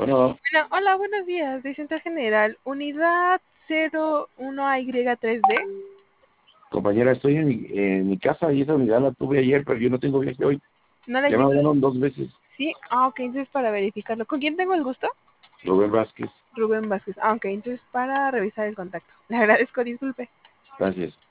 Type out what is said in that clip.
Bueno, Bueno, hola, buenos días. Director General, unidad 01AY3D. compañera, estoy en mi casa y esa unidad la tuve ayer, pero yo no tengo viaje hoy. ¿No la Ya me hiciste? hablaron 2 veces. Sí. Ok, entonces para verificarlo. ¿Con quién tengo el gusto? Robert Vázquez, Rubén Vázquez. Ok, entonces para revisar el contacto. Le agradezco, disculpe. gracias.